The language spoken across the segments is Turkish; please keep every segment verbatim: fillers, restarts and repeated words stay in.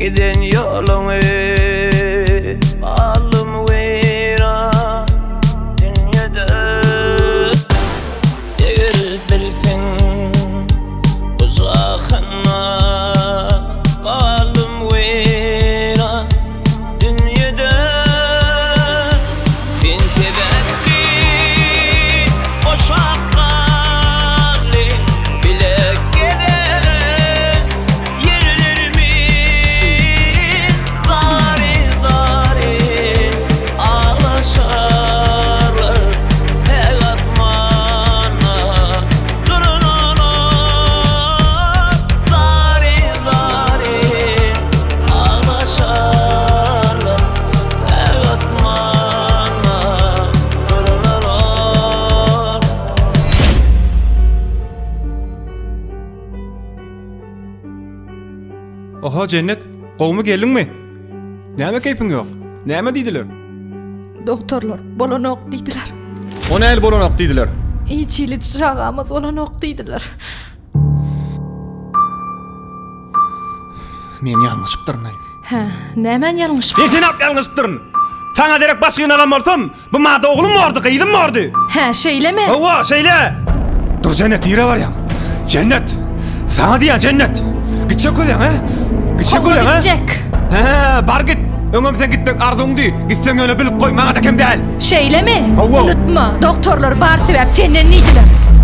giden yoluňy alym weýran dünýede eger bilseň uzakynma alym weýran dünýede sen sebäpli oşaqaly bilek geden yerlerimi dary dary ağlaşarlar her asmana durunalar dary dary ağlaşarlar her asmana durunalar. Oha Cennet, gowmy geldiňmi? Näme keypiň ýok? Näme diýdiler? Doktorlar bolanok diýdiler. O näl bolanok diýdiler? İçili çırağımız bolanok diýdiler. Men ýalňyşypdyryn. Ha, nämen ýalňyş? Men sen ap ýalňyşypdyryn. Taňa derek başgyň adam bolsam, bu mada oglum bardy, gyýdym bardy. Ha, şeýleme. Owa, şeýle. Dur Cennet, ýere barýan. Cennet. Saňa diýen Cennet. Gitçek bolýan, ha? Gitçek bolýan, ha? Gitjek. Ha, bar git. Öňem sen gitmek arzuňdy. Gitseň öňe bilip goý, maňa da kim däl. Şeýleme. Owa. Unutma, doktorlar bar sebäp senden diýdiler.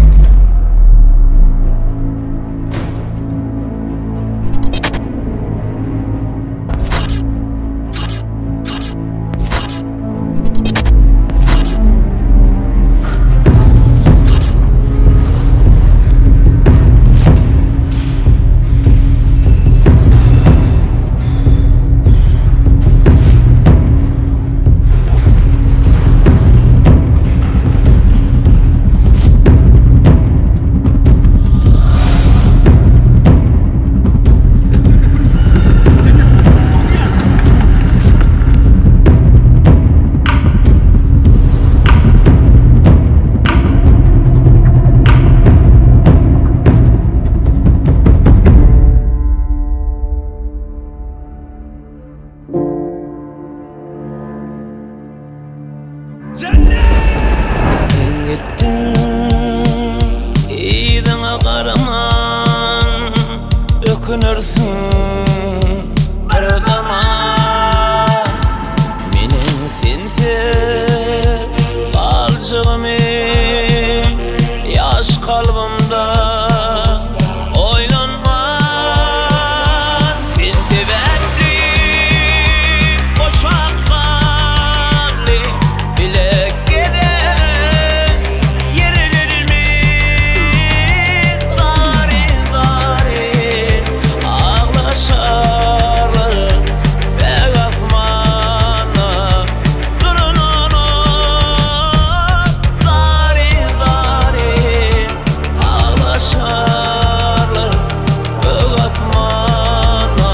Ökünürsün bir zaman menin sensiz balçığımı yaş kalbimde oynanma sen sebäpli oşaqaly bilek geden yerlerimi dary dary ağlaşarlar her asmana durunalar dary dary ağlaşarlar her asmana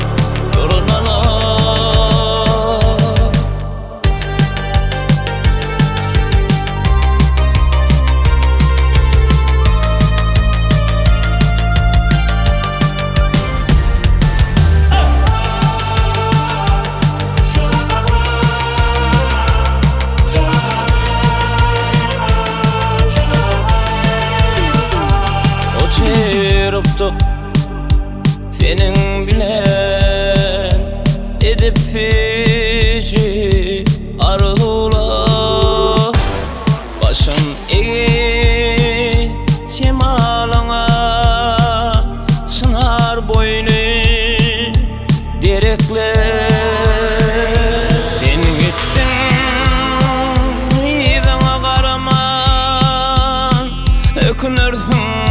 durunalar. Oturupdyk senin bilen edip feci arzular başım egi cemalaňa sınar boynu derekler sen gittin ýyzyňa garaman ökünürsün